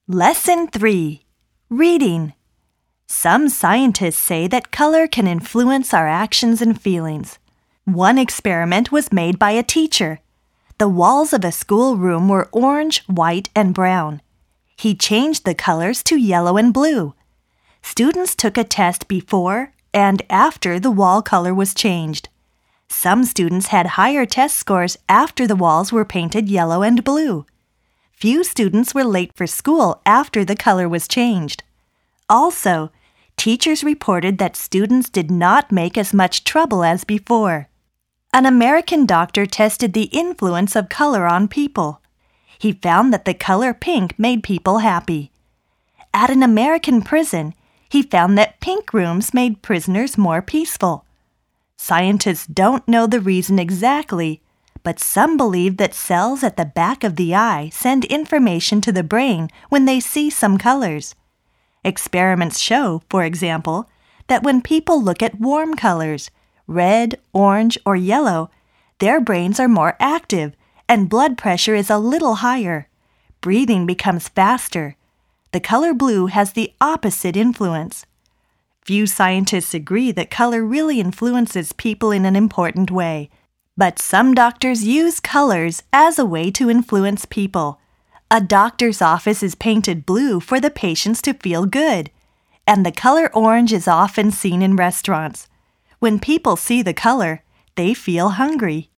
Lesson 3. Reading. Some scientists say that color can influence our actions and feelings. One experiment was made by a teacher. The walls of a school room were orange, white, and brown. He changed the colors to yellow and blue. Students took a test before and after the wall color was changed. Some students had higher test scores after the walls were painted yellow and blue. Few students were late for school after the color was changed. Also, teachers reported that students did not make as much trouble as before. An American doctor tested the influence of color on people. He found that the color pink made people happy. At an American prison, he found that pink rooms made prisoners more peaceful. Scientists don't know the reason exactly, but some believe that cells at the back of the eye send information to the brain when they see some colors. Experiments show, for example, that when people look at warm colors, red, orange, or yellow, their brains are more active and blood pressure is a little higher. Breathing becomes faster. The color blue has the opposite influence. Few scientists agree that color really influences people in an important way. But some doctors use colors as a way to influence people. A doctor's office is painted blue for the patients to feel good. And the color orange is often seen in restaurants. When people see the color, they feel hungry.